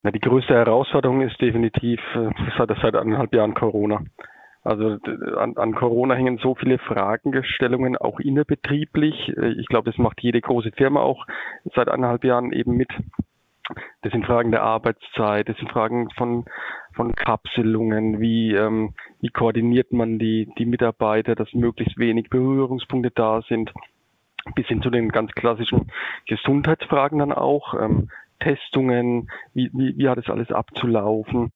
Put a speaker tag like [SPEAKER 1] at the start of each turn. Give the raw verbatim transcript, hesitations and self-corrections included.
[SPEAKER 1] Ja, die größte Herausforderung ist definitiv äh, seit, seit anderthalb Jahren Corona. Also d- an, an Corona hängen so viele Fragestellungen, auch innerbetrieblich. Äh, Ich glaube, das macht jede große Firma auch seit anderthalb Jahren eben mit. Das sind Fragen der Arbeitszeit, das sind Fragen von, von Kapselungen, wie, ähm, wie koordiniert man die, die Mitarbeiter, dass möglichst wenig Berührungspunkte da sind, bis hin zu den ganz klassischen Gesundheitsfragen dann auch, ähm, Testungen, wie, wie, wie hat es alles abzulaufen.